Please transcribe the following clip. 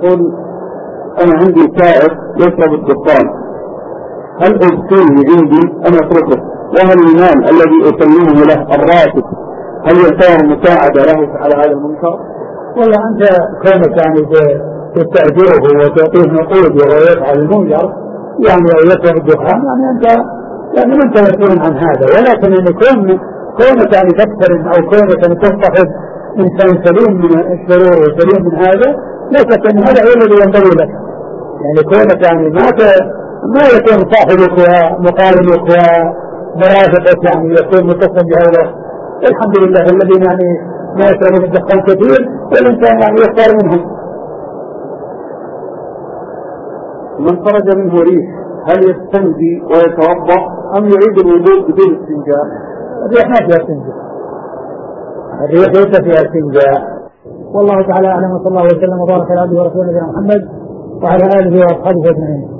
يقول أنا عندي سائق يشرب الدخان، هل أبقيه عندي أم أتركه؟ وهل المال الذي أسلمه له الراتب هل يعتبر مساعدة له على هذا المنكر؟ والله أنت كونك يعني تستأجره وتعطيه نقود ويفعل المنكر يعني أو يشرب الدخان، يعني أنت يعني ما أنت مسؤول عن هذا. ولكن أن كونك يعني تكترث أو كونك أن تصطحب إنسان سليم من الشرور وسليم من هذا، لا شك أن هذا هو الذي ينبغي لك. يعني كونك يعني ما يكون صاحبك ومقارنك ومرافقك يعني يكون متصل بهؤلاء. الحمد لله الذين يعني ما يشربون الدخان كثير والإنسان يعني يختار منهم. من خرج منه ريح هل يستنجي ويتوضأ أم يعيد الوضوء بدون استنجاء؟ الريح ما فيها استنجاء، الريح ليس فيها استنجاء. والله تعالى أعلم، وصلى الله وسلم وبارك على عبده ورسوله نبينا محمد وعلى آله وأصحابه أجمعين.